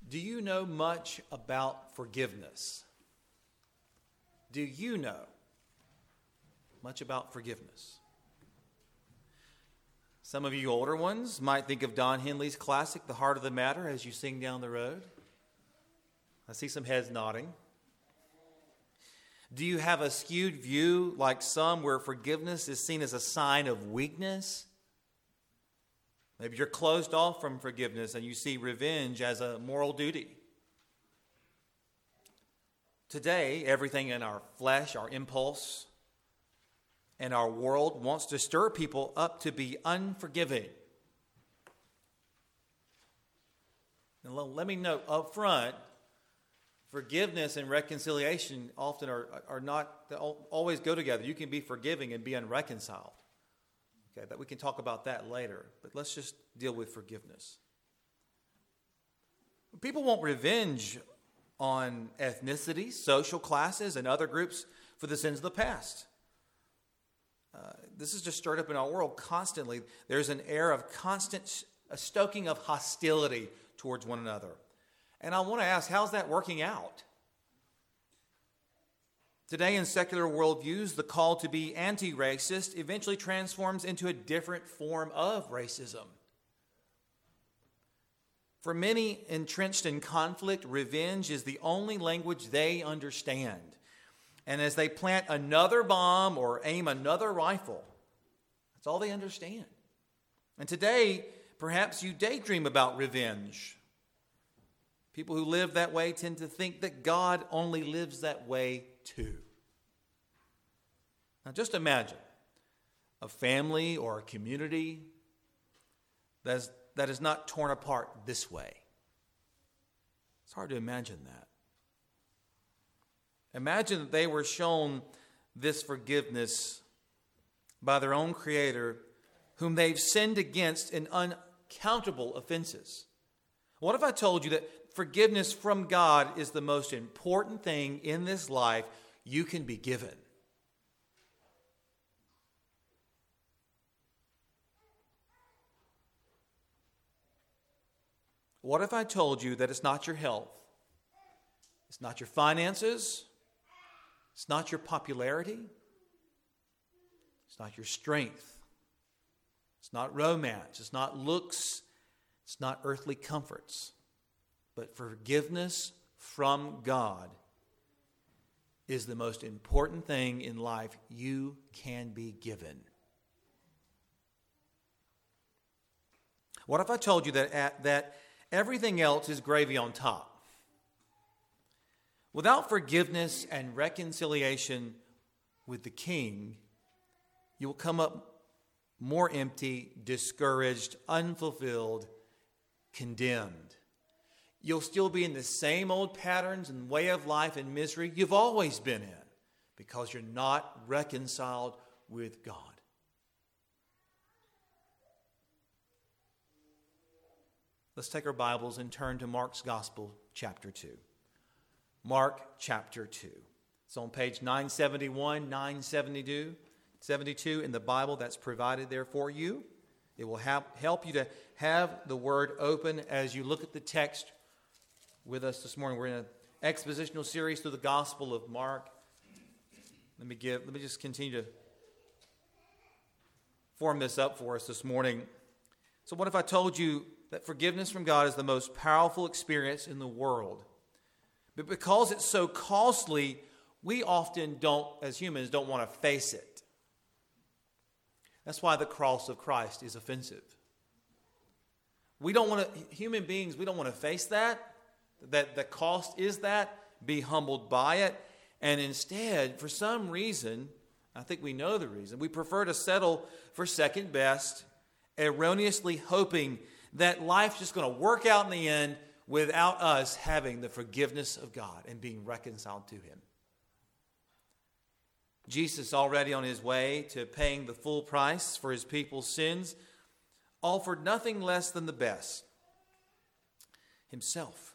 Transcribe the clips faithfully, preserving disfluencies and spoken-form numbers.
Do you know much about forgiveness? Do you know much about forgiveness? Some of you older ones might think of Don Henley's classic, The Heart of the Matter, as you sing down the road. I see some heads nodding. Do you have a skewed view, like some, where forgiveness is seen as a sign of weakness? Maybe you're closed off from forgiveness and you see revenge as a moral duty. Today, everything in our flesh, our impulse, and our world wants to stir people up to be unforgiving. And let me note up front, forgiveness and reconciliation often are, are not, they always go together. You can be forgiving and be unreconciled. Okay, that we can talk about that later, but let's just deal with forgiveness. People want revenge on ethnicities, social classes, and other groups for the sins of the past. Uh, this is just stirred up in our world constantly. There's an air of constant a stoking of hostility towards one another. And I want to ask, how's that working out? Today in secular worldviews, the call to be anti-racist eventually transforms into a different form of racism. For many entrenched in conflict, revenge is the only language they understand. And as they plant another bomb or aim another rifle, that's all they understand. And today, perhaps you daydream about revenge. People who live that way tend to think that God only lives that way too. Now just imagine a family or a community that is, that is not torn apart this way. It's hard to imagine that. Imagine that they were shown this forgiveness by their own Creator, whom they've sinned against in uncountable offenses. What if I told you that forgiveness from God is the most important thing in this life you can be given? What if I told you that it's not your health, it's not your finances, it's not your popularity, it's not your strength, it's not romance, it's not looks, it's not earthly comforts, but forgiveness from God is the most important thing in life you can be given? What if I told you that at, that everything else is gravy on top? Without forgiveness and reconciliation with the King, you will come up more empty, discouraged, unfulfilled, condemned. You'll still be in the same old patterns and way of life and misery you've always been in because you're not reconciled with God. Let's take our Bibles and turn to Mark's Gospel, chapter two. Mark chapter two. It's on page nine seventy-one, nine seventy-two, seventy-two in the Bible that's provided there for you. It will have, help you to have the Word open as you look at the text with us this morning. We're in an expositional series through the Gospel of Mark. Let me give. Let me just continue to form this up for us this morning. So what if I told you that forgiveness from God is the most powerful experience in the world? But because it's so costly, we often don't, as humans, don't want to face it. That's why the cross of Christ is offensive. We don't want to, human beings, we don't want to face that. That the cost is that, be humbled by it. And instead, for some reason, I think we know the reason, we prefer to settle for second best, erroneously hoping that life's just going to work out in the end without us having the forgiveness of God and being reconciled to Him. Jesus, already on His way to paying the full price for His people's sins, offered nothing less than the best, Himself.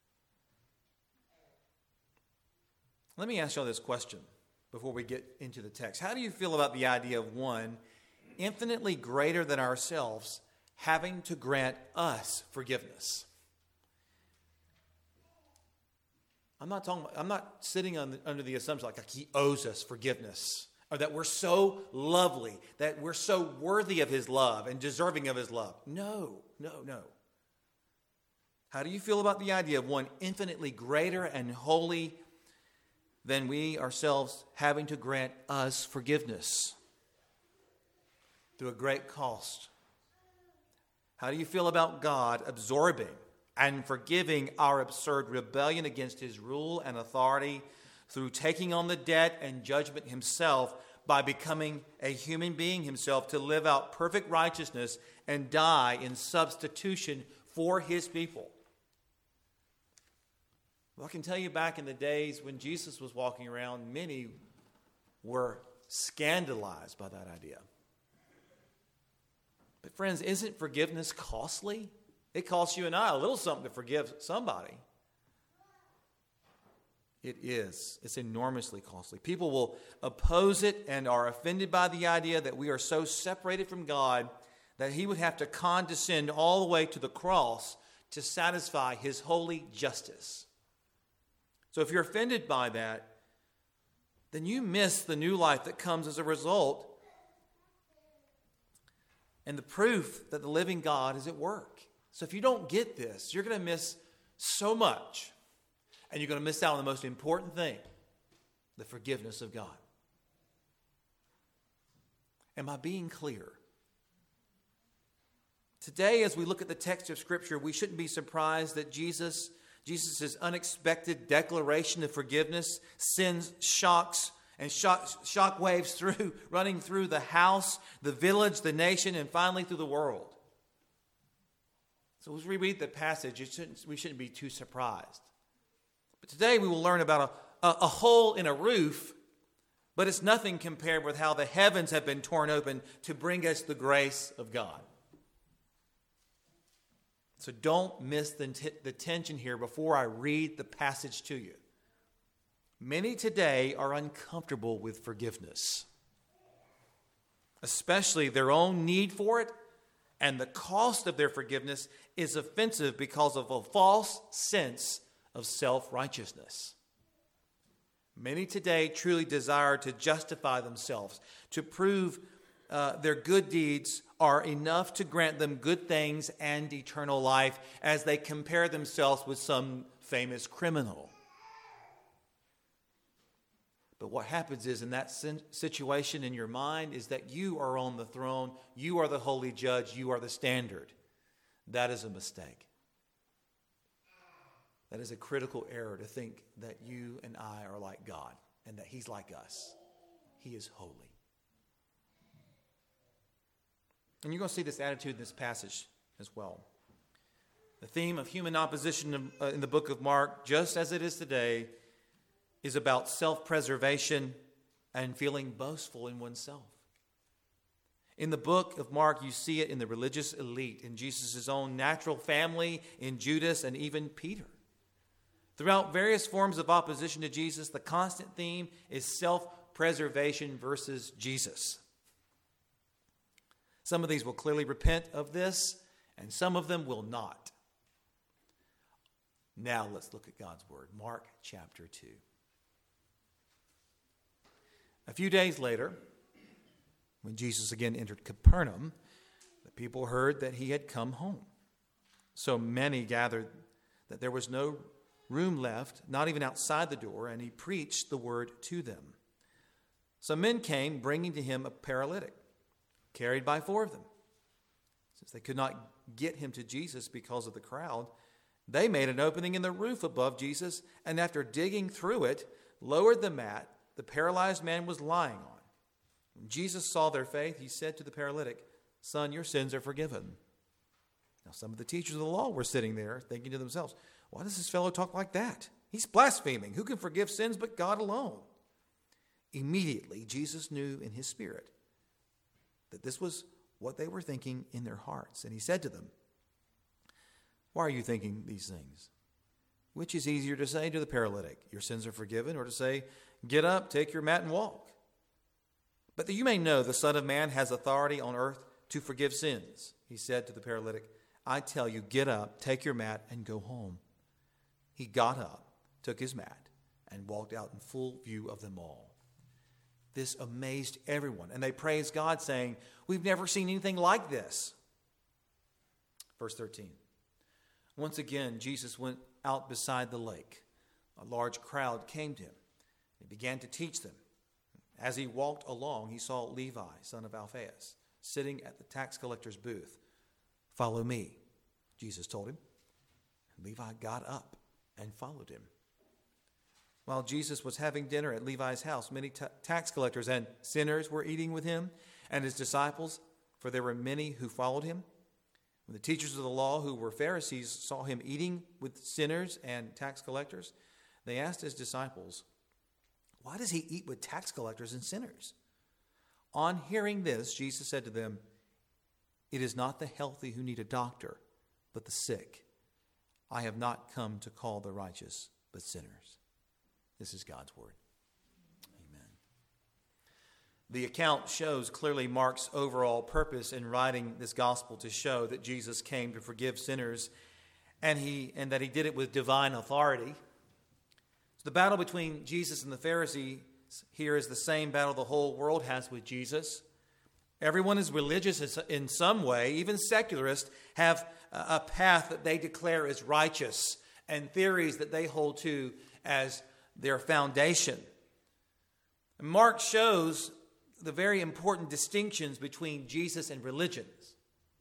Let me ask y'all this question before we get into the text. How do you feel about the idea of one infinitely greater than ourselves having to grant us forgiveness? I'm not talking. I'm not sitting on the, under the assumption like, like he owes us forgiveness, or that we're so lovely, that we're so worthy of his love and deserving of his love. No, no, no. How do you feel about the idea of one infinitely greater and holy than we ourselves having to grant us forgiveness through a great cost? How do you feel about God absorbing and forgiving our absurd rebellion against his rule and authority through taking on the debt and judgment himself by becoming a human being himself to live out perfect righteousness and die in substitution for his people? Well, I can tell you back in the days when Jesus was walking around, many were scandalized by that idea. But friends, isn't forgiveness costly? It costs you and I a little something to forgive somebody. It is. It's enormously costly. People will oppose it and are offended by the idea that we are so separated from God that he would have to condescend all the way to the cross to satisfy his holy justice. So if you're offended by that, then you miss the new life that comes as a result and the proof that the living God is at work. So if you don't get this, you're going to miss so much. And you're going to miss out on the most important thing, the forgiveness of God. Am I being clear? Today, as we look at the text of Scripture, we shouldn't be surprised that Jesus, Jesus' unexpected declaration of forgiveness sends shocks and shock, shock waves through, running through the house, the village, the nation, and finally through the world. So as we read the passage, it shouldn't, we shouldn't be too surprised. But today we will learn about a, a, a hole in a roof, but it's nothing compared with how the heavens have been torn open to bring us the grace of God. So don't miss the, t- the tension here before I read the passage to you. Many today are uncomfortable with forgiveness, especially their own need for it, and the cost of their forgiveness is offensive because of a false sense of self-righteousness. Many today truly desire to justify themselves, to prove uh, their good deeds are enough to grant them good things and eternal life as they compare themselves with some famous criminal. But what happens is in that situation in your mind is that you are on the throne, you are the holy judge, you are the standard. That is a mistake. That is a critical error to think that you and I are like God and that he's like us. He is holy. And you're going to see this attitude in this passage as well. The theme of human opposition in the book of Mark, just as it is today, is about self-preservation and feeling boastful in oneself. In the book of Mark, you see it in the religious elite, in Jesus' own natural family, in Judas, and even Peter. Throughout various forms of opposition to Jesus, the constant theme is self-preservation versus Jesus. Some of these will clearly repent of this, and some of them will not. Now let's look at God's word. Mark chapter two. A few days later, when Jesus again entered Capernaum, the people heard that he had come home. So many gathered that there was no room left, not even outside the door, and he preached the word to them. Some men came, bringing to him a paralytic, carried by four of them. Since they could not get him to Jesus because of the crowd, they made an opening in the roof above Jesus, and after digging through it, lowered the mat the paralyzed man was lying on. When Jesus saw their faith, he said to the paralytic, "Son, your sins are forgiven." Now some of the teachers of the law were sitting there, thinking to themselves, "Why does this fellow talk like that? He's blaspheming. Who can forgive sins but God alone?" Immediately, Jesus knew in his spirit that this was what they were thinking in their hearts. And he said to them, "Why are you thinking these things? Which is easier to say to the paralytic, 'Your sins are forgiven,' or to say, 'Get up, take your mat and walk'? But that you may know the Son of Man has authority on earth to forgive sins," he said to the paralytic, "I tell you, get up, take your mat, and go home." He got up, took his mat, and walked out in full view of them all. This amazed everyone, and they praised God, saying, "We've never seen anything like this." Verse thirteen. Once again, Jesus went out beside the lake. A large crowd came to him. He began to teach them. As he walked along, he saw Levi, son of Alphaeus, sitting at the tax collector's booth. "Follow me," Jesus told him. And Levi got up and followed him. While Jesus was having dinner at Levi's house, many ta- tax collectors and sinners were eating with him and his disciples, for there were many who followed him. When the teachers of the law, who were Pharisees, saw him eating with sinners and tax collectors, they asked his disciples, "Why does he eat with tax collectors and sinners?" On hearing this, Jesus said to them, "It is not the healthy who need a doctor, but the sick. I have not come to call the righteous, but sinners." This is God's word. Amen. The account shows clearly Mark's overall purpose in writing this gospel, to show that Jesus came to forgive sinners, and he and that he did it with divine authority. So the battle between Jesus and the Pharisees here is the same battle the whole world has with Jesus. Everyone is religious in some way. Even secularists have a path that they declare as righteous, and theories that they hold to as their foundation. And Mark shows the very important distinctions between Jesus and religions.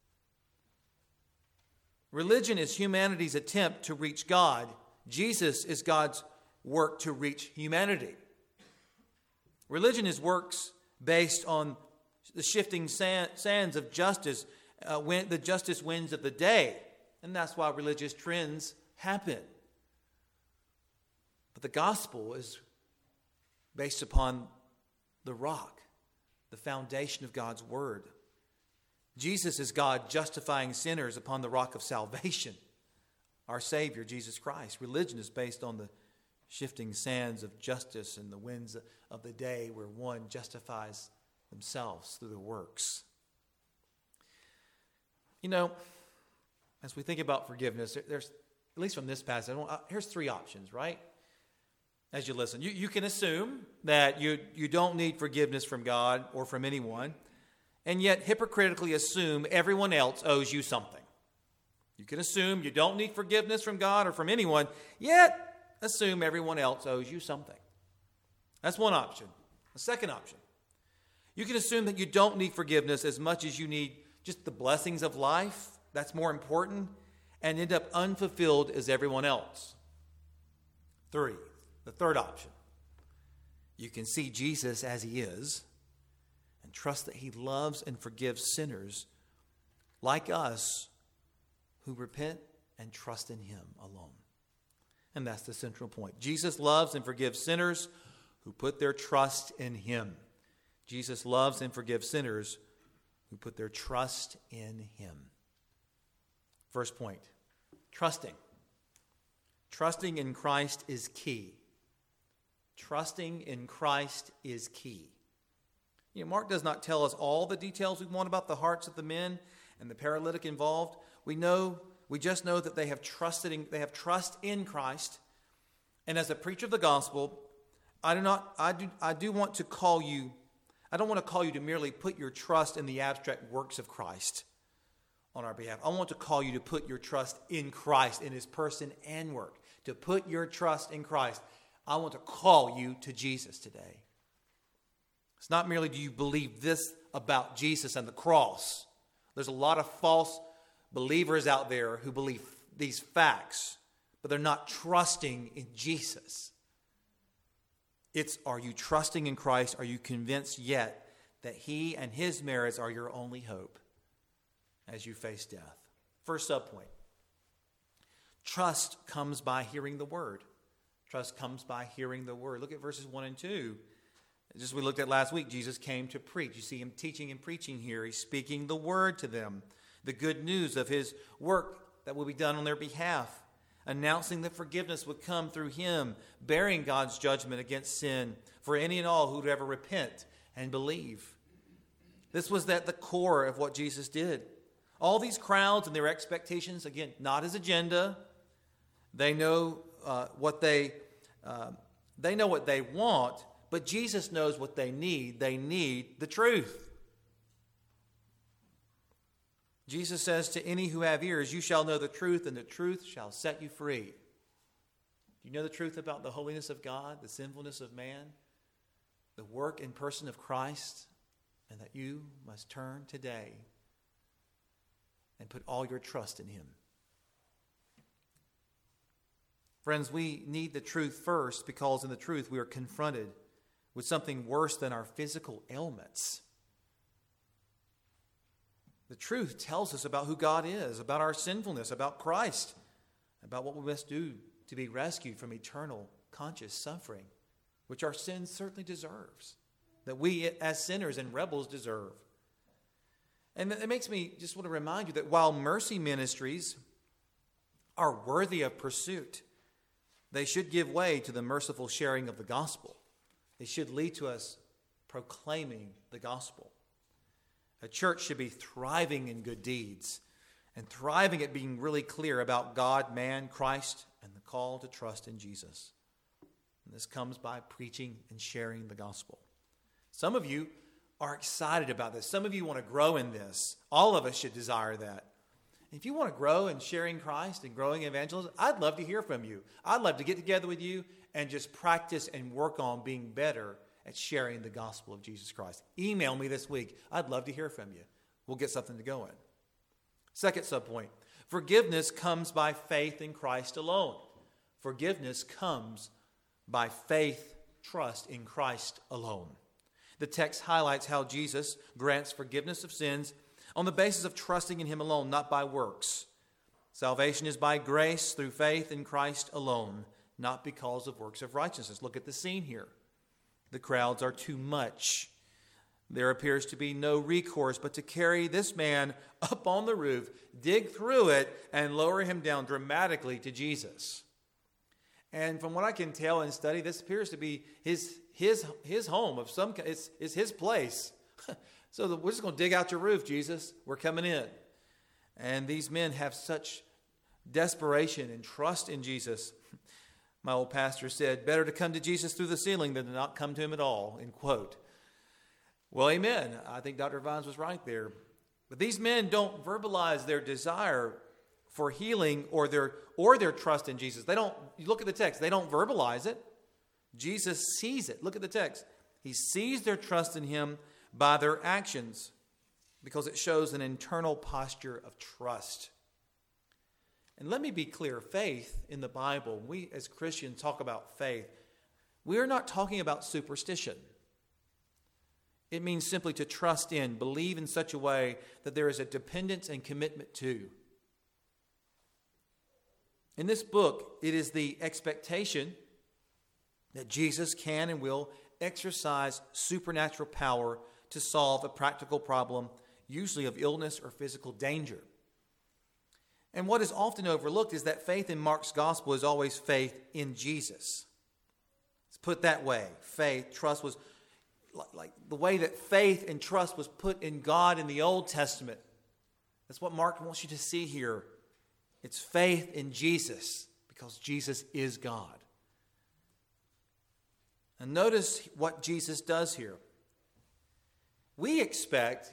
Religion is humanity's attempt to reach God. Jesus is God's work to reach humanity. Religion is works based on the shifting sands of justice, uh, when the justice winds of the day. And that's why religious trends happen. But the gospel is based upon the rock, the foundation of God's word. Jesus is God justifying sinners upon the rock of salvation, our Savior, Jesus Christ. Religion is based on the shifting sands of justice and the winds of the day, where one justifies themselves through their works. You know, as we think about forgiveness, there's, at least from this passage, here's three options, right? As you listen, you, you can assume that you, you don't need forgiveness from God or from anyone, and yet hypocritically assume everyone else owes you something. You can assume you don't need forgiveness from God or from anyone, yet assume everyone else owes you something. That's one option. A second option, you can assume that you don't need forgiveness as much as you need just the blessings of life. That's more important, and end up unfulfilled as everyone else. Three, the third option, you can see Jesus as he is and trust that he loves and forgives sinners like us who repent and trust in him alone. And that's the central point. Jesus loves and forgives sinners who put their trust in him. Jesus loves and forgives sinners who put their trust in him. First point, trusting. Trusting in Christ is key. Trusting in Christ is key. You know, Mark does not tell us all the details we want about the hearts of the men and the paralytic involved. We know, we just know that they have trusted in, they have trust in Christ. And as a preacher of the gospel, I do not, I do, I do want to call you, I don't want to call you to merely put your trust in the abstract works of Christ on our behalf. I want to call you to put your trust in Christ, in his person and work. To put your trust in Christ. I want to call you to Jesus today. It's not merely do you believe this about Jesus and the cross. There's a lot of false believers out there who believe these facts, but they're not trusting in Jesus. It's, are you trusting in Christ? Are you convinced yet that he and his merits are your only hope as you face death? First subpoint. Trust comes by hearing the word. Trust comes by hearing the word. Look at verses one and two. Just as we looked at last week, Jesus came to preach. You see him teaching and preaching here. He's speaking the word to them. The good news of his work that will be done on their behalf. Announcing that forgiveness would come through him. Bearing God's judgment against sin for any and all who would ever repent and believe. This was at the core of what Jesus did. All these crowds and their expectations, again, not his agenda. They know uh, what they uh, they know what they want, but Jesus knows what they need. They need the truth. Jesus says to any who have ears, you shall know the truth, and the truth shall set you free. Do you know the truth about the holiness of God, the sinfulness of man, the work and person of Christ, and that you must turn today and put all your trust in him? Friends, we need the truth first because in the truth we are confronted with something worse than our physical ailments. The truth tells us about who God is, about our sinfulness, about Christ, about what we must do to be rescued from eternal conscious suffering, which our sin certainly deserves, that we as sinners and rebels deserve. And it makes me just want to remind you that while mercy ministries are worthy of pursuit, they should give way to the merciful sharing of the gospel. They should lead to us proclaiming the gospel. A church should be thriving in good deeds and thriving at being really clear about God, man, Christ, and the call to trust in Jesus. And this comes by preaching and sharing the gospel. Some of you are excited about this. Some of you want to grow in this. All of us should desire that. If you want to grow in sharing Christ and growing in evangelism, I'd love to hear from you. I'd love to get together with you and just practice and work on being better at sharing the gospel of Jesus Christ. Email me this week. I'd love to hear from you. We'll get something to go in. Second subpoint, forgiveness comes by faith in Christ alone. Forgiveness comes by faith, trust in Christ alone. The text highlights how Jesus grants forgiveness of sins on the basis of trusting in him alone, not by works. Salvation is by grace through faith in Christ alone, not because of works of righteousness. Look at the scene here. The crowds are too much. There appears to be no recourse but to carry this man up on the roof, dig through it, and lower him down dramatically to Jesus. And from what I can tell and study, this appears to be his his his home of some kind. It's, it's his place. So the, we're just going to dig out your roof, Jesus. We're coming in. And these men have such desperation and trust in Jesus. My old pastor said, better to come to Jesus through the ceiling than to not come to him at all, end quote. Well, amen. I think Doctor Vines was right there. But these men don't verbalize their desire for healing or their or their trust in Jesus. They don't, you look at the text, they don't verbalize it. Jesus sees it. Look at the text. He sees their trust in him by their actions because it shows an internal posture of trust. And let me be clear, faith in the Bible, we as Christians talk about faith, we are not talking about superstition. It means simply to trust in, believe in such a way that there is a dependence and commitment to. In this book, it is the expectation that Jesus can and will exercise supernatural power to solve a practical problem, usually of illness or physical danger. And what is often overlooked is that faith in Mark's gospel is always faith in Jesus. Let's put it that way. Faith, trust was like, like the way that faith and trust was put in God in the Old Testament. That's what Mark wants you to see here. It's faith in Jesus because Jesus is God. And notice what Jesus does here. We expect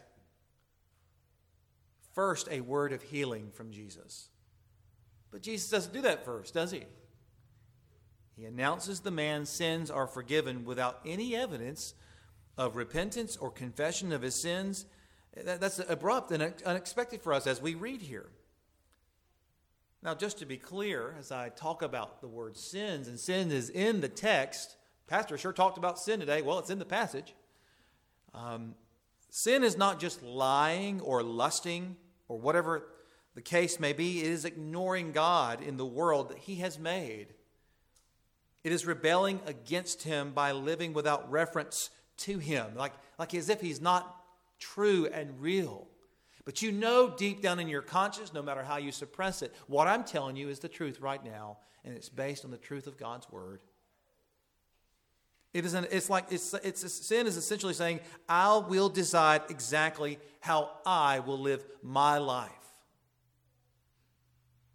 first a word of healing from Jesus. But Jesus doesn't do that first, does he? He announces the man's sins are forgiven without any evidence of repentance or confession of his sins. That's abrupt and unexpected for us as we read here. Now, just to be clear, as I talk about the word sins, and sin is in the text, Pastor sure talked about sin today. Well, it's in the passage. Um, sin is not just lying or lusting or whatever the case may be. It is ignoring God in the world that he has made. It is rebelling against him by living without reference to him, like, like as if he's not true and real. But you know deep down in your conscience, no matter how you suppress it, what I'm telling you is the truth right now, and it's based on the truth of God's word. It is an, it's like it's it's a, sin is essentially saying, I will decide exactly how I will live my life.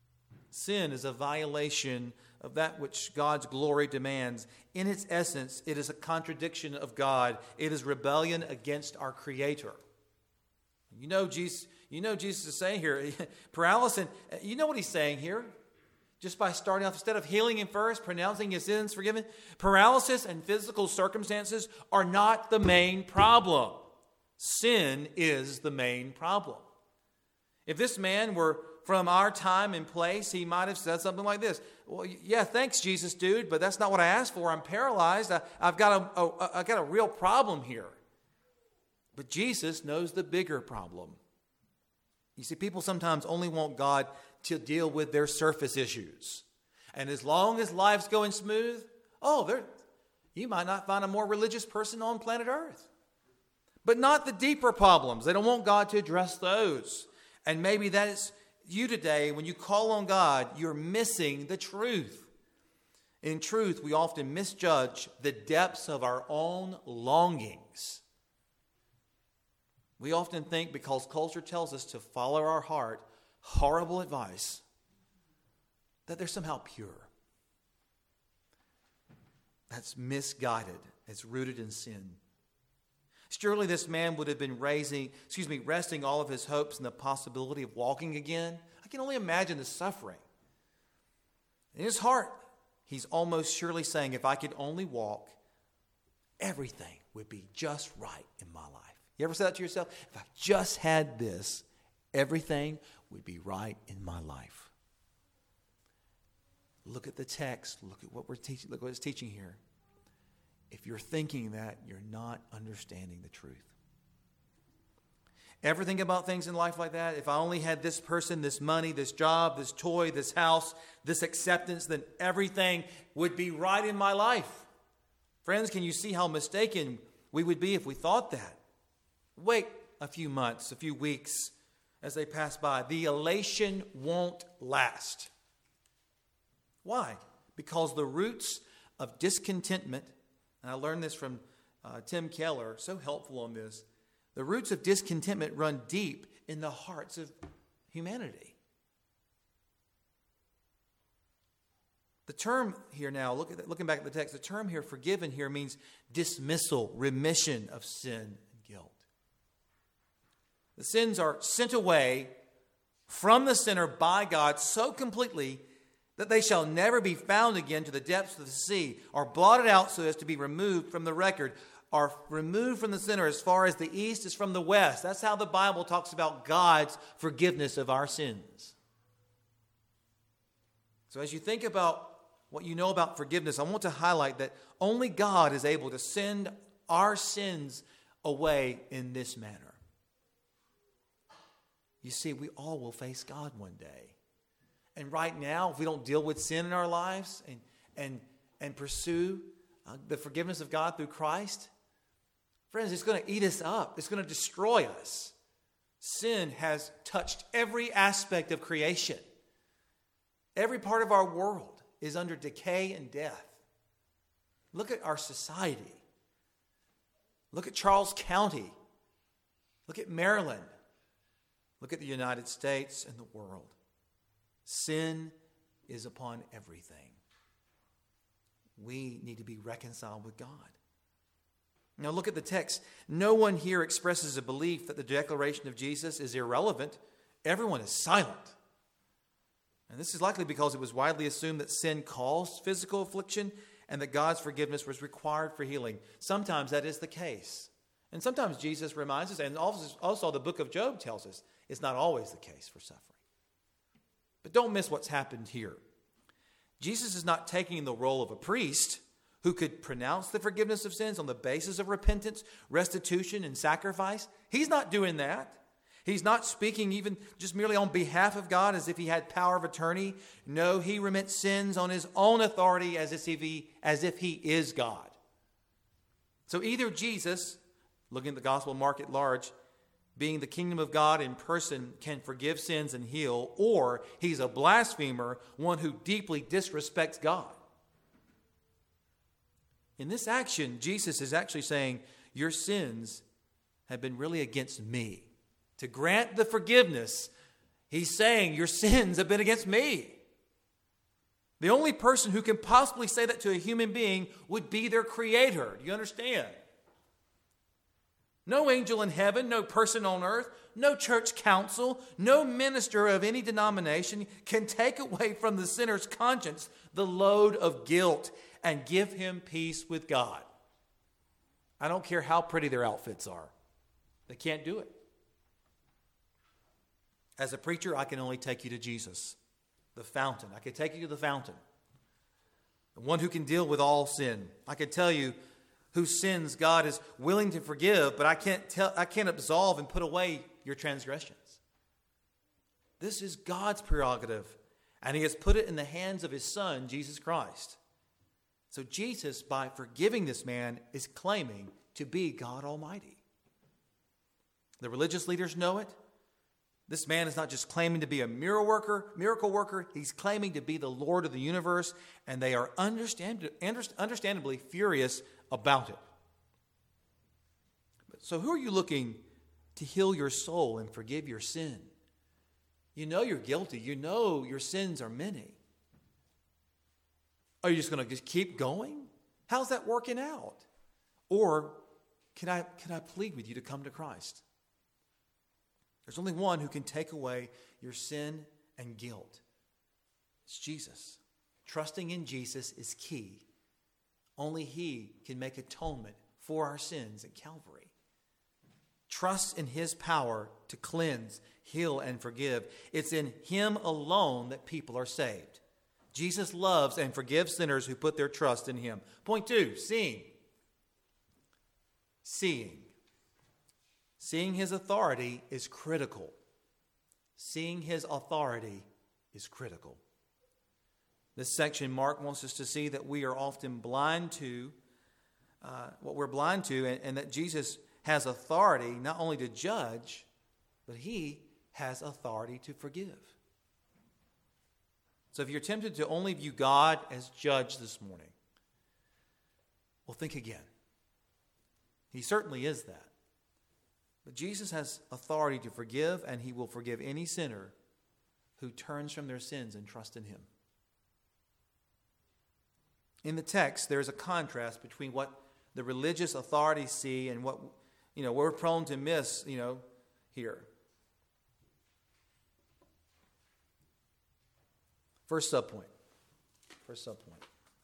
Sin is a violation of that which God's glory demands. In its essence, it is a contradiction of God. It is rebellion against our Creator. You know Jesus, you know Jesus is saying here, paralysis, you know what he's saying here? Just by starting off, instead of healing him first, pronouncing his sins forgiven, paralysis and physical circumstances are not the main problem. Sin is the main problem. If this man were from our time and place, he might have said something like this. Well, yeah, thanks, Jesus, dude, but that's not what I asked for. I'm paralyzed. I, I've got a, a, I've got a real problem here. But Jesus knows the bigger problem. You see, people sometimes only want God to deal with their surface issues. And as long as life's going smooth, oh, you might not find a more religious person on planet Earth. But not the deeper problems. They don't want God to address those. And maybe that is you today. When you call on God, you're missing the truth. In truth, we often misjudge the depths of our own longings. We often think because culture tells us to follow our heart, horrible advice, that they're somehow pure. That's misguided. It's rooted in sin. Surely this man would have been raising, excuse me, resting all of his hopes in the possibility of walking again. I can only imagine the suffering. In his heart, he's almost surely saying, if I could only walk, everything would be just right in my life. You ever say that to yourself? If I just had this, everything would be right in my life. Look at the text. Look at what we're teaching. Look what it's teaching here. If you're thinking that, you're not understanding the truth. Ever think about things in life like that? If I only had this person, this money, this job, this toy, this house, this acceptance, then everything would be right in my life. Friends, can you see how mistaken we would be if we thought that? Wait a few months, a few weeks as they pass by. The elation won't last. Why? Because the roots of discontentment, and I learned this from uh, Tim Keller, so helpful on this. The roots of discontentment run deep in the hearts of humanity. The term here now, look at, looking back at the text, the term here, forgiven here, means dismissal, remission of sin and guilt. The sins are sent away from the sinner by God so completely that they shall never be found again to the depths of the sea, are blotted out so as to be removed from the record, are removed from the sinner as far as the east is from the west. That's how the Bible talks about God's forgiveness of our sins. So as you think about what you know about forgiveness, I want to highlight that only God is able to send our sins away in this manner. You see, we all will face God one day. And right now, if we don't deal with sin in our lives and, and, and pursue uh, the forgiveness of God through Christ, friends, it's going to eat us up. It's going to destroy us. Sin has touched every aspect of creation. Every part of our world is under decay and death. Look at our society. Look at Charles County. Look at Maryland. Look at the United States and the world. Sin is upon everything. We need to be reconciled with God. Now look at the text. No one here expresses a belief that the declaration of Jesus is irrelevant. Everyone is silent. And this is likely because it was widely assumed that sin caused physical affliction and that God's forgiveness was required for healing. Sometimes that is the case. And sometimes Jesus reminds us, and also, also the book of Job tells us, it's not always the case for suffering. But don't miss what's happened here. Jesus is not taking the role of a priest who could pronounce the forgiveness of sins on the basis of repentance, restitution, and sacrifice. He's not doing that. He's not speaking even just merely on behalf of God as if he had power of attorney. No, he remits sins on his own authority as if he, as if he is God. So either Jesus, looking at the Gospel of Mark at large, being the kingdom of God in person, can forgive sins and heal, or he's a blasphemer, one who deeply disrespects God. In this action, Jesus is actually saying, your sins have been really against me. To grant the forgiveness, he's saying, your sins have been against me. The only person who can possibly say that to a human being would be their Creator. Do you understand? No angel in heaven, no person on earth, no church council, no minister of any denomination can take away from the sinner's conscience the load of guilt and give him peace with God. I don't care how pretty their outfits are. They can't do it. As a preacher, I can only take you to Jesus, the fountain. I can take you to the fountain, the one who can deal with all sin. I can tell you whose sins God is willing to forgive, but I can't tell, I can't absolve and put away your transgressions. This is God's prerogative, and He has put it in the hands of His Son, Jesus Christ. So Jesus, by forgiving this man, is claiming to be God Almighty. The religious leaders know it. This man is not just claiming to be a miracle worker, miracle worker. He's claiming to be the Lord of the universe, and they are understand, understandably furious about it. So who are you looking to heal your soul and forgive your sin? You know you're guilty. You know your sins are many. Are you just going to just keep going? How's that working out? Or can I, can I plead with you to come to Christ? There's only one who can take away your sin and guilt. It's Jesus. Trusting in Jesus is key. Only He can make atonement for our sins at Calvary. Trust in His power to cleanse, heal, and forgive. It's in Him alone that people are saved. Jesus loves and forgives sinners who put their trust in Him. Point two, seeing. Seeing. Seeing His authority is critical. Seeing His authority is critical. This section, Mark wants us to see that we are often blind to uh, what we're blind to, and, and that Jesus has authority not only to judge, but He has authority to forgive. So if you're tempted to only view God as judge this morning, well, think again. He certainly is that. But Jesus has authority to forgive, and He will forgive any sinner who turns from their sins and trusts in Him. In the text, there's a contrast between what the religious authorities see and what, you know, we're prone to miss, you know, here. First subpoint. First subpoint.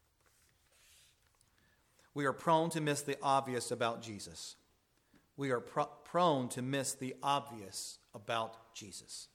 We are prone to miss the obvious about Jesus. We are pr- prone to miss the obvious about Jesus.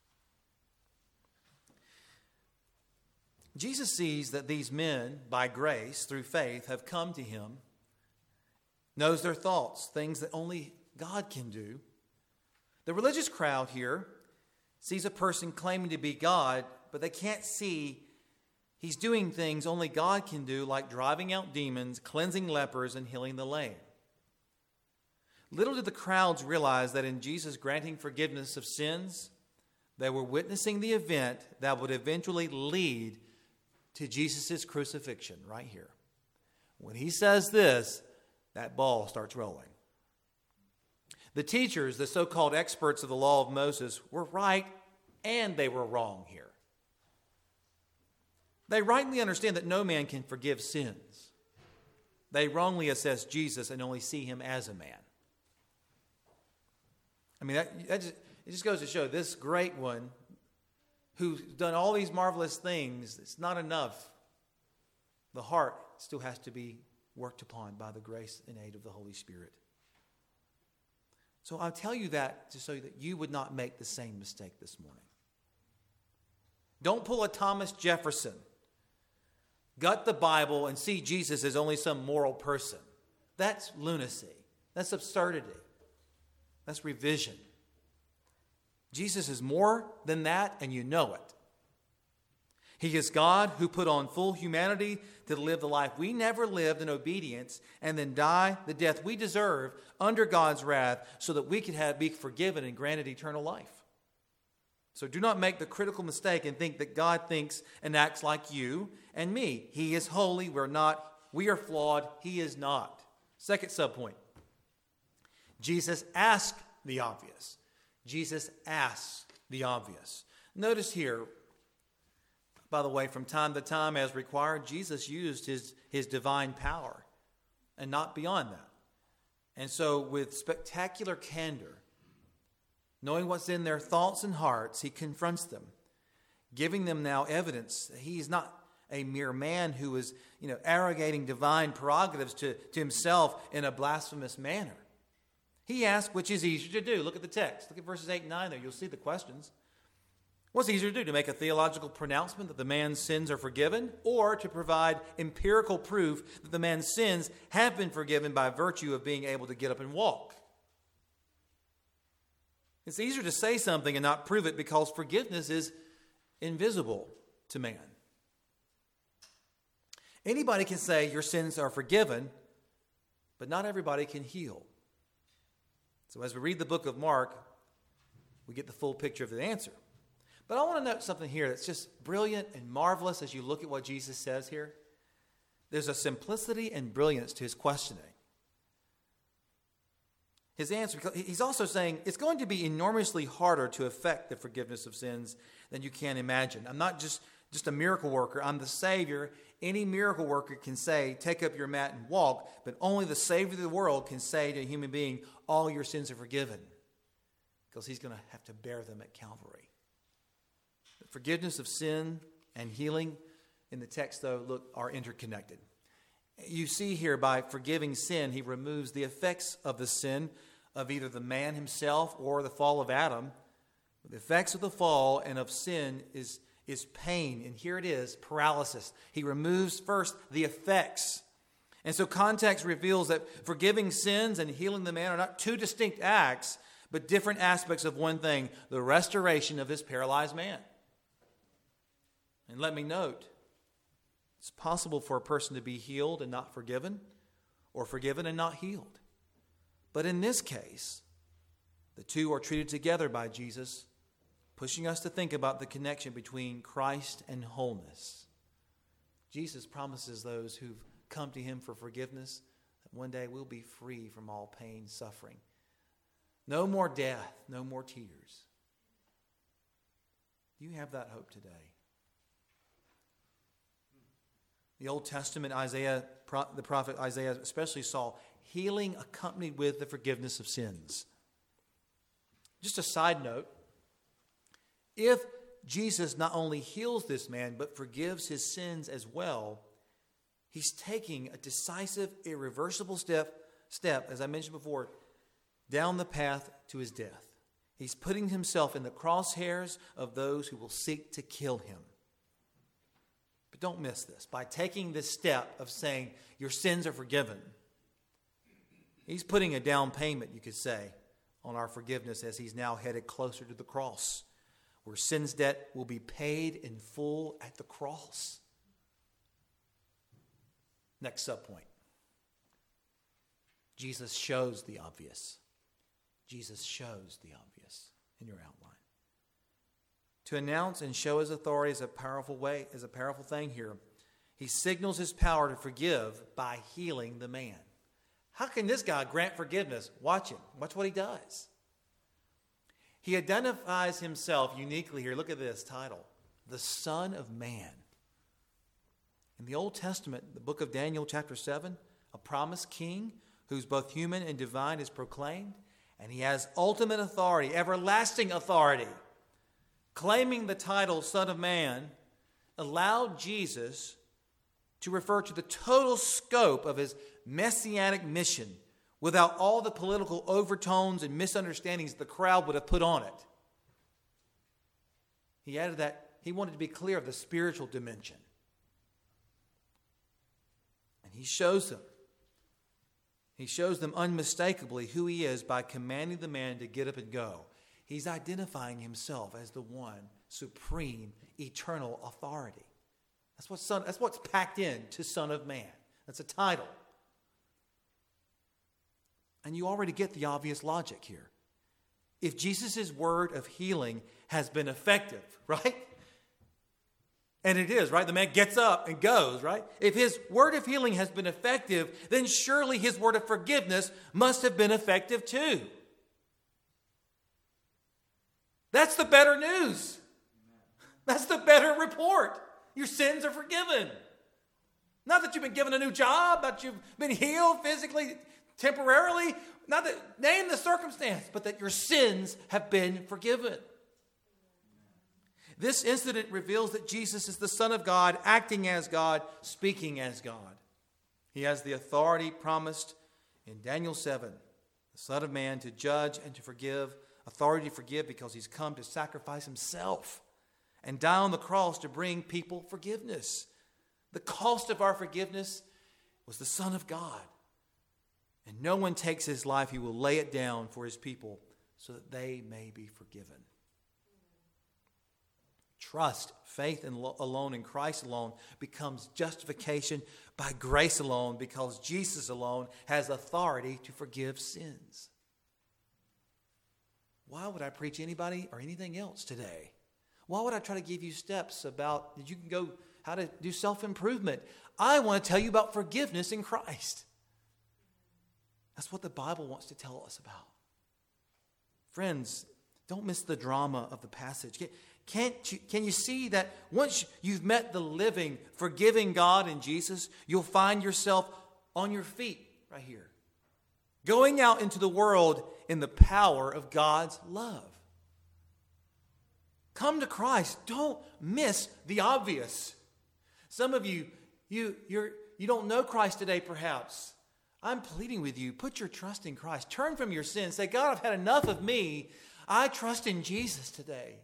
Jesus sees that these men, by grace, through faith, have come to Him, knows their thoughts, things that only God can do. The religious crowd here sees a person claiming to be God, but they can't see He's doing things only God can do, like driving out demons, cleansing lepers, and healing the lame. Little did the crowds realize that in Jesus granting forgiveness of sins, they were witnessing the event that would eventually lead to Jesus' crucifixion right here. When He says this, that ball starts rolling. The teachers, the so-called experts of the law of Moses, were right and they were wrong here. They rightly understand that no man can forgive sins. They wrongly assess Jesus and only see Him as a man. I mean, that, that just, it just goes to show this great one who's done all these marvelous things, it's not enough. The heart still has to be worked upon by the grace and aid of the Holy Spirit. So I'll tell you that just so that you would not make the same mistake this morning. Don't pull a Thomas Jefferson. Gut the Bible and see Jesus as only some moral person. That's lunacy. That's absurdity. That's revision. Jesus is more than that, and you know it. He is God who put on full humanity to live the life we never lived in obedience and then die the death we deserve under God's wrath so that we could have, be forgiven and granted eternal life. So do not make the critical mistake and think that God thinks and acts like you and me. He is holy. We're not. We are flawed. He is not. Second subpoint. Jesus asked the obvious. Jesus asked the obvious. Notice here, By the way, from time to time as required, Jesus used his, his divine power and not beyond that. And so with spectacular candor, knowing what's in their thoughts and hearts, he confronts them, giving them now evidence that he's not a mere man who is, you know, arrogating divine prerogatives to, to himself in a blasphemous manner. He asks, which is easier to do? Look at the text. Look at verses eight and nine there. You'll see the questions. What's easier to do? To make a theological pronouncement that the man's sins are forgiven, or to provide empirical proof that the man's sins have been forgiven by virtue of being able to get up and walk? It's easier to say something and not prove it because forgiveness is invisible to man. Anybody can say your sins are forgiven, but not everybody can heal. So as we read the book of Mark, we get the full picture of the answer. But I want to note something here that's just brilliant and marvelous as you look at what Jesus says here. There's a simplicity and brilliance to his questioning. His answer, he's also saying it's going to be enormously harder to effect the forgiveness of sins than you can imagine. I'm not just, just a miracle worker. I'm the Savior. Any miracle worker can say, take up your mat and walk, but only the Savior of the world can say to a human being, all your sins are forgiven, because he's going to have to bear them at Calvary. The forgiveness of sin and healing in the text, though, look, are interconnected. You see here, by forgiving sin, he removes the effects of the sin of either the man himself or the fall of Adam. The effects of the fall and of sin is, is pain. And here it is, paralysis. He removes first the effects. And so context reveals that forgiving sins and healing the man are not two distinct acts, but different aspects of one thing, the restoration of this paralyzed man. And let me note, it's possible for a person to be healed and not forgiven, or forgiven and not healed. But in this case, the two are treated together by Jesus, pushing us to think about the connection between Christ and wholeness. Jesus promises those who've come to him for forgiveness that one day we'll be free from all pain, suffering. No more death, no more tears. Do you have that hope today? The Old Testament, Isaiah, the prophet Isaiah especially saw healing accompanied with the forgiveness of sins. Just a side note, if Jesus not only heals this man, but forgives his sins as well, he's taking a decisive, irreversible step, step, as I mentioned before, down the path to his death. He's putting himself in the crosshairs of those who will seek to kill him. But don't miss this. By taking this step of saying your sins are forgiven, he's putting a down payment, you could say, on our forgiveness as he's now headed closer to the cross, where sin's debt will be paid in full at the cross. Next subpoint. Jesus shows the obvious. Jesus shows the obvious in your outline. To announce and show his authority is a powerful way, is a powerful thing here. He signals his power to forgive by healing the man. How can this guy grant forgiveness? Watch him. Watch what he does. He identifies himself uniquely here. Look at this title, the Son of Man. In the Old Testament, the book of Daniel chapter seven, a promised king who's both human and divine is proclaimed, and he has ultimate authority, everlasting authority. Claiming the title Son of Man allowed Jesus to refer to the total scope of his messianic mission without all the political overtones and misunderstandings the crowd would have put on it. He added that he wanted to be clear of the spiritual dimension. And he shows them. He shows them unmistakably who he is by commanding the man to get up and go. He's identifying himself as the one supreme, eternal authority. That's what son, that's what's packed in to Son of Man. That's a title. And you already get the obvious logic here. If Jesus' word of healing has been effective, right? And it is, right? The man gets up and goes, right? If his word of healing has been effective, then surely his word of forgiveness must have been effective too. That's the better news. That's the better report. Your sins are forgiven. Not that you've been given a new job, that you've been healed physically, temporarily. Not that, name the circumstance, but that your sins have been forgiven. This incident reveals that Jesus is the Son of God, acting as God, speaking as God. He has the authority promised in Daniel seven, the Son of Man to judge and to forgive, authority to forgive because he's come to sacrifice himself and die on the cross to bring people forgiveness. The cost of our forgiveness was the Son of God. And no one takes his life, he will lay it down for his people so that they may be forgiven. Trust, faith in lo- alone in Christ alone becomes justification by grace alone because Jesus alone has authority to forgive sins. Why would I preach anybody or anything else today? Why would I try to give you steps about that you can go how to do self-improvement? I want to tell you about forgiveness in Christ. That's what the Bible wants to tell us about. Friends, don't miss the drama of the passage. Can't you, can you see that once you've met the living, forgiving God in Jesus, you'll find yourself on your feet right here, going out into the world in the power of God's love. Come to Christ. Don't miss the obvious. Some of you, you, you're, you don't know Christ today, perhaps. I'm pleading with you, put your trust in Christ. Turn from your sins. Say, God, I've had enough of me. I trust in Jesus today.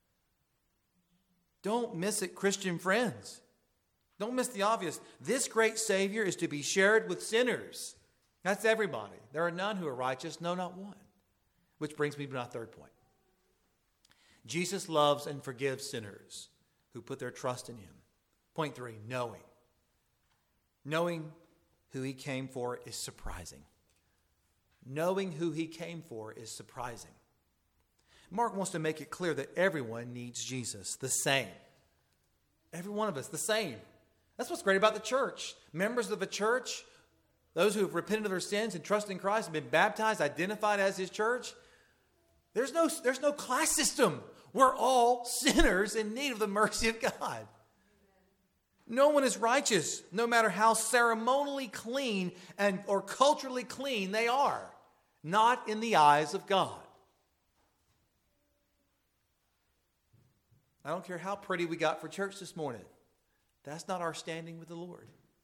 Don't miss it, Christian friends. Don't miss the obvious. This great Savior is to be shared with sinners. That's everybody. There are none who are righteous, no, not one. Which brings me to my third point. Jesus loves and forgives sinners who put their trust in him. Point three, knowing. Knowing who he came for is surprising. Knowing who he came for is surprising. Mark wants to make it clear that everyone needs Jesus, the same. Every one of us, the same. That's what's great about the church. Members of a church, those who have repented of their sins and trusted in Christ and been baptized, identified as his church, there's no, there's no class system. We're all sinners in need of the mercy of God. No one is righteous, no matter how ceremonially clean and or culturally clean they are. Not in the eyes of God. I don't care how pretty we got for church this morning. That's not our standing with the Lord.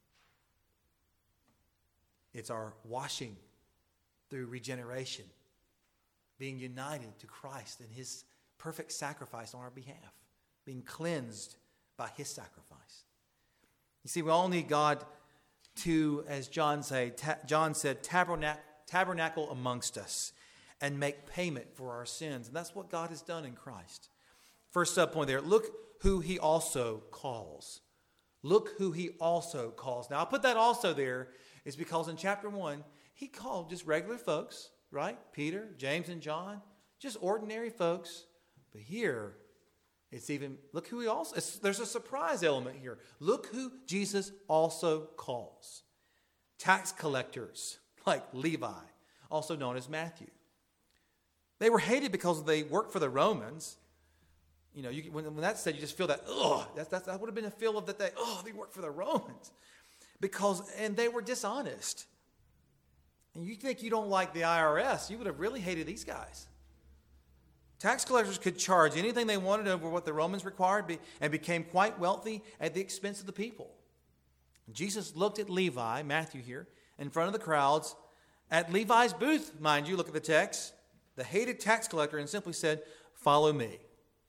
It's our washing through regeneration, being united to Christ and his perfect sacrifice on our behalf, being cleansed by his sacrifice. You see, we all need God to, as John, say, ta- John said, tabernacle, tabernacle amongst us and make payment for our sins. And that's what God has done in Christ. First subpoint there, look who he also calls. Look who he also calls. Now, I'll put that also there is because in chapter one, he called just regular folks, right? Peter, James, and John, just ordinary folks. But here, it's even, look who he also, there's a surprise element here. Look who Jesus also calls. Tax collectors like Levi, also known as Matthew. They were hated because they worked for the Romans. You know, you, when, when that's said, you just feel that, oh, that, that, that would have been a feel of that they, oh, they work for the Romans. Because, and they were dishonest. And you think you don't like the I R S, you would have really hated these guys. Tax collectors could charge anything they wanted over what the Romans required and became quite wealthy at the expense of the people. Jesus looked at Levi, Matthew here, in front of the crowds, at Levi's booth, mind you, look at the text, the hated tax collector, and simply said, follow me.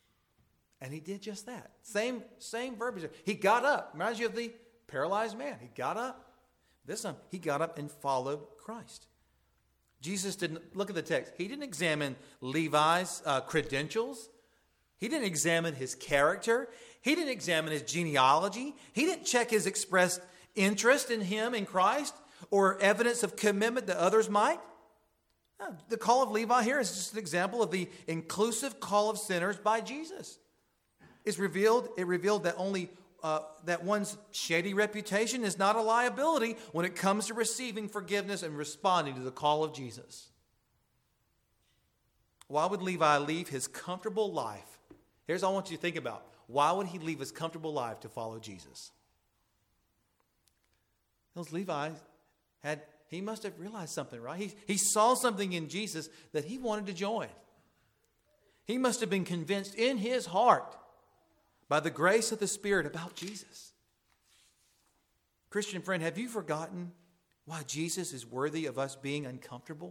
And he did just that. Same, same verbiage. He got up. Reminds you of the paralyzed man. He got up. This time, he got up and followed Christ. Jesus didn't, look at the text. He didn't examine Levi's uh, credentials. He didn't examine his character. He didn't examine his genealogy. He didn't check his expressed interest in him, in Christ, or evidence of commitment that others might. No, the call of Levi here is just an example of the inclusive call of sinners by Jesus. It's revealed, it revealed that only uh, that one's shady reputation is not a liability when it comes to receiving forgiveness and responding to the call of Jesus. Why would Levi leave his comfortable life? Here's what I want you to think about. why would he leave his comfortable life to follow Jesus? Those Levi had, he must have realized something, right? He, he saw something in Jesus that he wanted to join. He must have been convinced in his heart by the grace of the Spirit about Jesus. Christian friend, have you forgotten why Jesus is worthy of us being uncomfortable?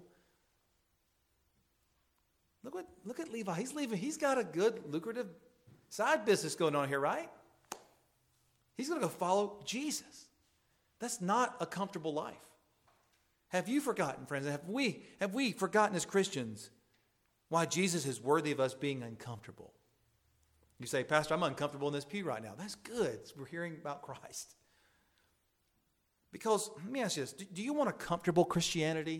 Look what look at Levi. He's leaving. He's got a good, lucrative side business going on here, right? He's going to go follow Jesus. That's not a comfortable life. Have you forgotten, friends? Have we have we forgotten as Christians why Jesus is worthy of us being uncomfortable? You say, Pastor, I'm uncomfortable in this pew right now. That's good. We're hearing about Christ. Because, let me ask you this. Do you want a comfortable Christianity?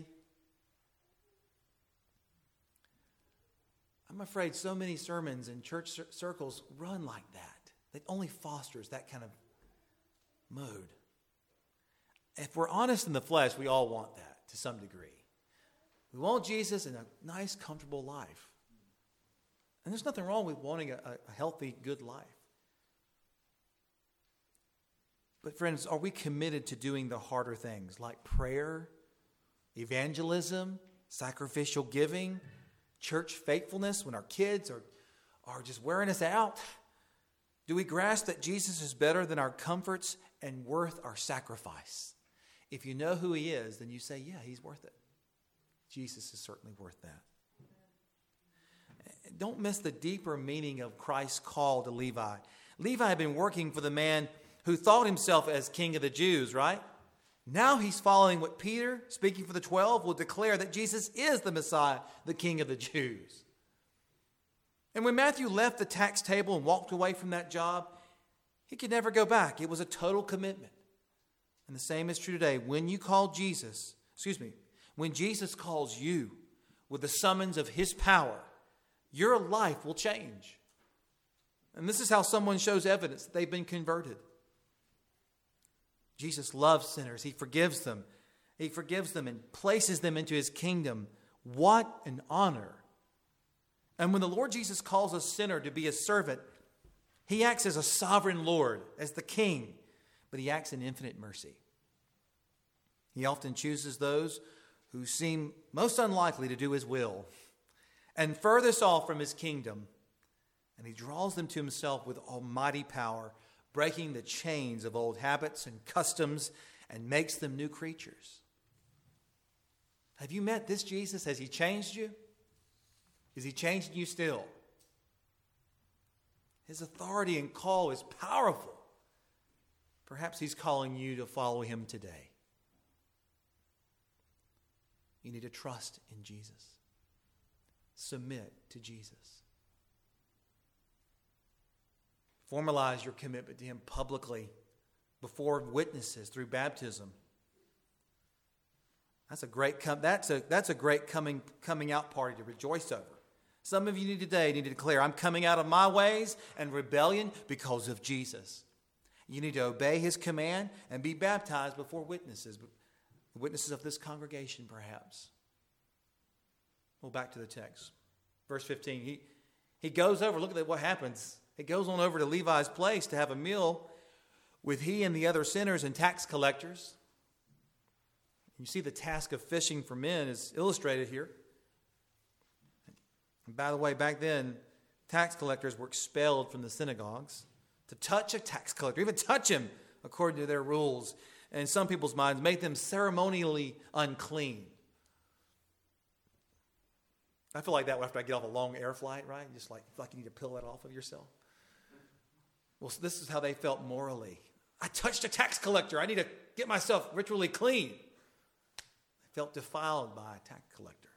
I'm afraid so many sermons in church circles run like that. It only fosters that kind of mode. If we're honest in the flesh, we all want that to some degree. We want Jesus in a nice, comfortable life. And there's nothing wrong with wanting a, a healthy, good life. But friends, are we committed to doing the harder things like prayer, evangelism, sacrificial giving, church faithfulness when our kids are, are just wearing us out? Do we grasp that Jesus is better than our comforts and worth our sacrifice? If you know who he is, then you say, yeah, he's worth it. Jesus is certainly worth that. Don't miss the deeper meaning of Christ's call to Levi. Levi had been working for the man who thought himself as king of the Jews, right? Now he's following what Peter, speaking for the twelve, will declare that Jesus is the Messiah, the king of the Jews. And when Matthew left the tax table and walked away from that job, he could never go back. It was a total commitment. And the same is true today. When you call Jesus, excuse me, when Jesus calls you with the summons of his power, your life will change. And this is how someone shows evidence that they've been converted. Jesus loves sinners. He forgives them. He forgives them and places them into his kingdom. What an honor. And when the Lord Jesus calls a sinner to be a servant, he acts as a sovereign Lord, as the king, but he acts in infinite mercy. He often chooses those who seem most unlikely to do his will and furthest off from his kingdom, and he draws them to himself with almighty power, breaking the chains of old habits and customs, and makes them new creatures. Have you met this Jesus? Has he changed you? Is he changing you still? His authority and call is powerful. Perhaps he's calling you to follow him today. You need to trust in Jesus. Submit to Jesus. Formalize your commitment to him publicly before witnesses through baptism. That's a great com- that's a that's a great coming coming out party to rejoice over. Some of you need today need to declare, I'm coming out of my ways and rebellion because of Jesus. You need to obey his command and be baptized before witnesses, witnesses of this congregation perhaps. Well, back to the text. Verse fifteen, he, he goes over, look at what happens. He goes on over to Levi's place to have a meal with he and the other sinners and tax collectors. You see the task of fishing for men is illustrated here. And by the way, back then, tax collectors were expelled from the synagogues. To touch a tax collector, even touch him according to their rules, and in some people's minds, make them ceremonially unclean. I feel like that after I get off a long air flight, right? Just like, like you need to peel that off of yourself. Well, so this is how they felt morally. I touched a tax collector. I need to get myself ritually clean. They felt defiled by a tax collector.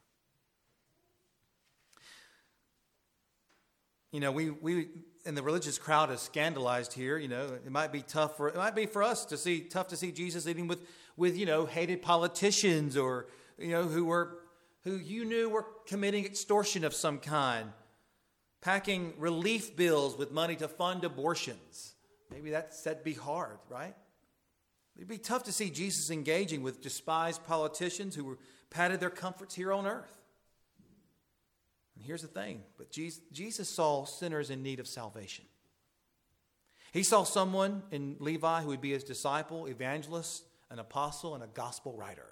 You know, we we and the religious crowd is scandalized here. You know, it might be tough for it might be for us to see tough to see Jesus eating with with you know hated politicians or you know who were who you knew were committing extortion of some kind, packing relief bills with money to fund abortions. Maybe that's, that'd be hard, right? It'd be tough to see Jesus engaging with despised politicians who were padded their comforts here on earth. And here's the thing, but Jesus, Jesus saw sinners in need of salvation. He saw someone in Levi who would be his disciple, evangelist, an apostle, and a gospel writer.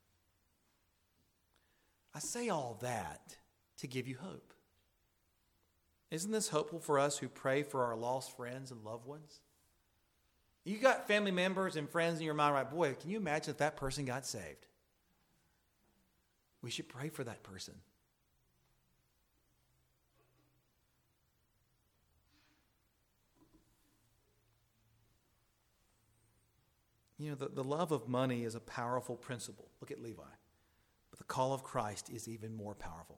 I say all that to give you hope. Isn't this hopeful for us who pray for our lost friends and loved ones? You got family members and friends in your mind, right? Boy, can you imagine if that person got saved? We should pray for that person. You know, the, the love of money is a powerful principle. Look at Levi. But the call of Christ is even more powerful.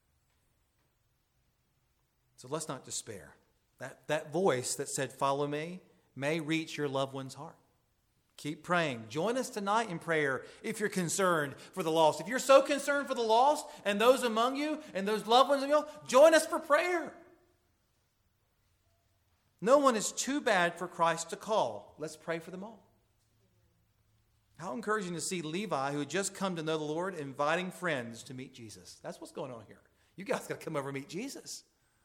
So let's not despair. That, that voice that said, follow me, may reach your loved one's heart. Keep praying. Join us tonight in prayer if you're concerned for the lost. If you're so concerned for the lost and those among you and those loved ones of you, join us for prayer. No one is too bad for Christ to call. Let's pray for them all. How encouraging to see Levi, who had just come to know the Lord, inviting friends to meet Jesus. That's what's going on here. You guys got to come over and meet Jesus.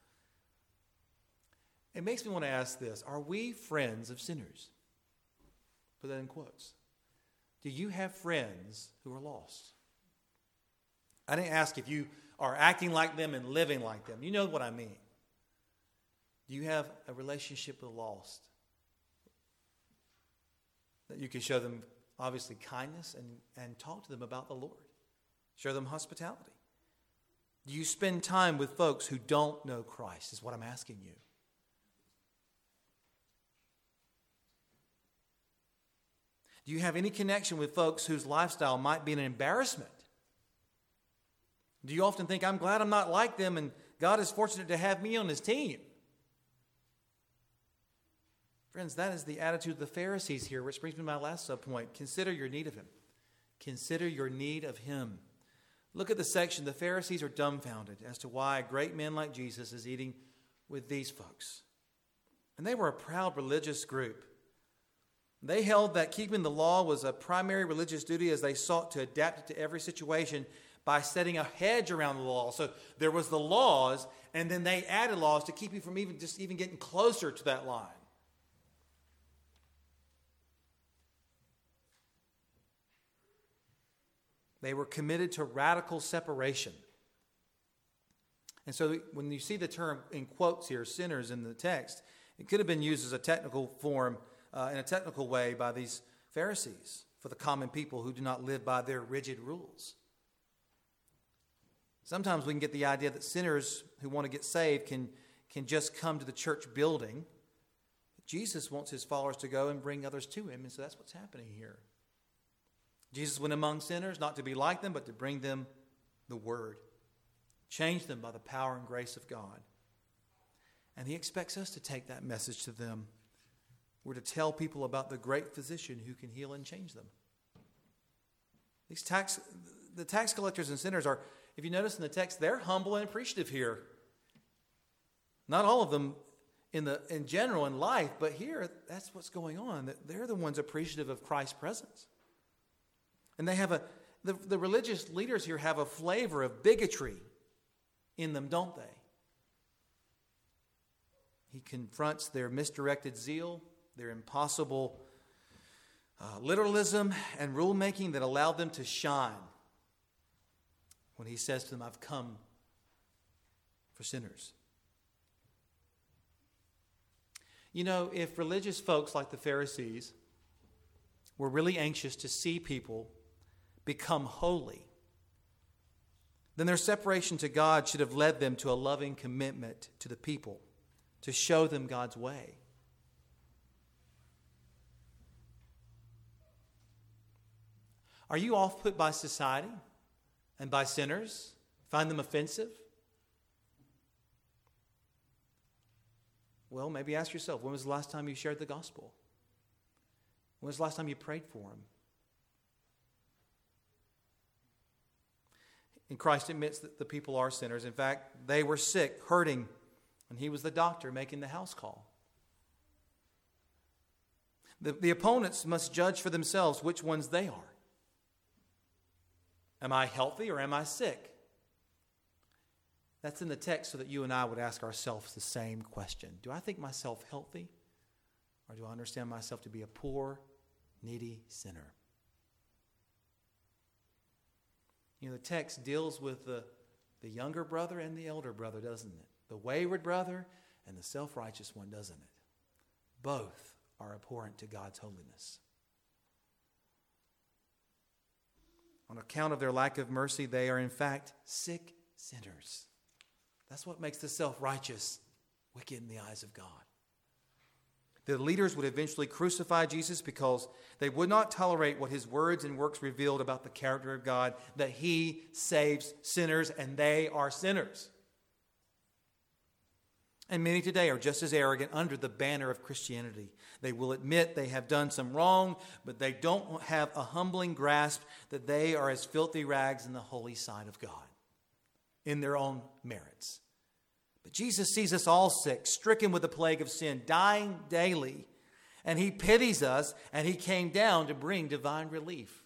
It makes me want to ask this. Are we friends of sinners? Put that in quotes. Do you have friends who are lost? I didn't ask if you are acting like them and living like them. You know what I mean. Do you have a relationship with the lost? That you can show them, obviously, kindness and, and talk to them about the Lord. Show them hospitality. Do you spend time with folks who don't know Christ, is what I'm asking you. Do you have any connection with folks whose lifestyle might be an embarrassment? Do you often think, I'm glad I'm not like them and God is fortunate to have me on his team? Friends, that is the attitude of the Pharisees here, which brings me to my last subpoint. Consider your need of him. Consider your need of him. Look at the section. The Pharisees are dumbfounded as to why a great man like Jesus is eating with these folks. And they were a proud religious group. They held that keeping the law was a primary religious duty as they sought to adapt it to every situation by setting a hedge around the law. So there was the laws, and then they added laws to keep you from even just even getting closer to that line. They were committed to radical separation. And so when you see the term in quotes here, sinners, in the text, it could have been used as a technical form, uh, in a technical way by these Pharisees for the common people who do not live by their rigid rules. Sometimes we can get the idea that sinners who want to get saved can, can just come to the church building. Jesus wants his followers to go and bring others to him, and so that's what's happening here. Jesus went among sinners, not to be like them, but to bring them the word. Change them by the power and grace of God. And he expects us to take that message to them. We're to tell people about the great physician who can heal and change them. These tax, the tax collectors and sinners are, if you notice in the text, they're humble and appreciative here. Not all of them in the in general in life, but here, that's what's going on. They're the ones appreciative of Christ's presence. And they have a, the, the religious leaders here have a flavor of bigotry in them, don't they? He confronts their misdirected zeal, their impossible uh, literalism and rulemaking that allowed them to shine when he says to them, I've come for sinners. You know, if religious folks like the Pharisees were really anxious to see people become holy, then their separation to God should have led them to a loving commitment to the people, to show them God's way. Are you off put by society and by sinners? Find them offensive? Well, maybe ask yourself, when was the last time you shared the gospel? When was the last time you prayed for them? And Christ admits that the people are sinners. In fact, they were sick, hurting, and he was the doctor making the house call. The, the opponents must judge for themselves which ones they are. Am I healthy or am I sick? That's in the text so that you and I would ask ourselves the same question. Do I think myself healthy or do I understand myself to be a poor, needy sinner? You know, the text deals with the, the younger brother and the elder brother, doesn't it? The wayward brother and the self-righteous one, doesn't it? Both are abhorrent to God's holiness. On account of their lack of mercy, they are in fact sick sinners. That's what makes the self-righteous wicked in the eyes of God. The leaders would eventually crucify Jesus because they would not tolerate what his words and works revealed about the character of God, that he saves sinners and they are sinners. And many today are just as arrogant under the banner of Christianity. They will admit they have done some wrong, but they don't have a humbling grasp that they are as filthy rags in the holy sight of God in their own merits. But Jesus sees us all sick, stricken with the plague of sin, dying daily. And he pities us, and he came down to bring divine relief.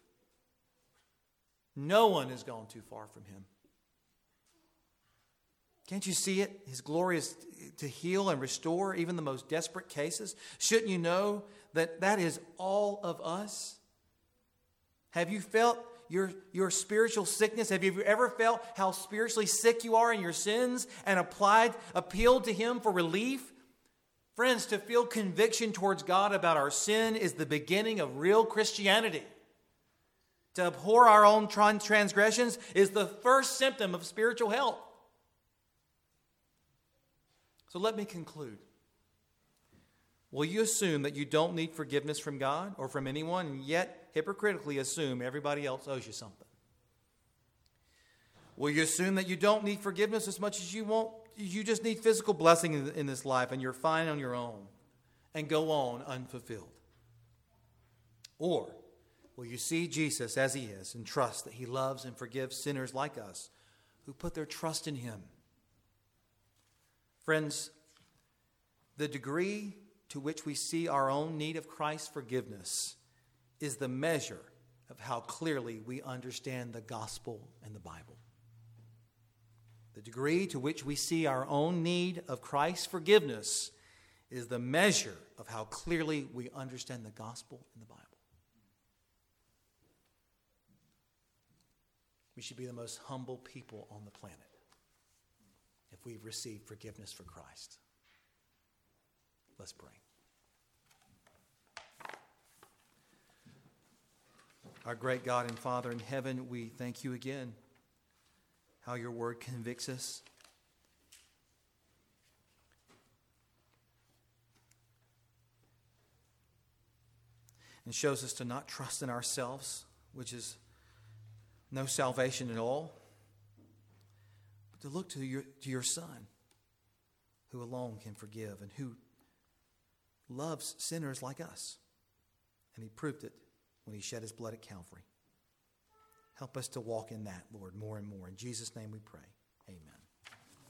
No one has gone too far from him. Can't you see it? His glory is to heal and restore even the most desperate cases. Shouldn't you know that that is all of us? Have you felt your, your spiritual sickness? Have you ever felt how spiritually sick you are in your sins and applied, appealed to him for relief? Friends, to feel conviction towards God about our sin is the beginning of real Christianity. To abhor our own transgressions is the first symptom of spiritual health. So let me conclude. Will you assume that you don't need forgiveness from God or from anyone, and yet hypocritically assume everybody else owes you something? Will you assume that you don't need forgiveness as much as you want? You just need physical blessing in, in this life, and you're fine on your own, and go on unfulfilled? Or will you see Jesus as he is and trust that he loves and forgives sinners like us who put their trust in him? Friends, the degree to which we see our own need of Christ's forgiveness is the measure of how clearly we understand the gospel and the Bible. The degree to which we see our own need of Christ's forgiveness is the measure of how clearly we understand the gospel and the Bible. We should be the most humble people on the planet if we've received forgiveness for Christ. Let's pray. Our great God and Father in heaven, we thank you again how your word convicts us. And shows us to not trust in ourselves, which is no salvation at all, but to look to your, to your Son, who alone can forgive and who loves sinners like us. And he proved it when he shed his blood at Calvary. Help us to walk in that, Lord, more and more. In Jesus' name we pray. Amen.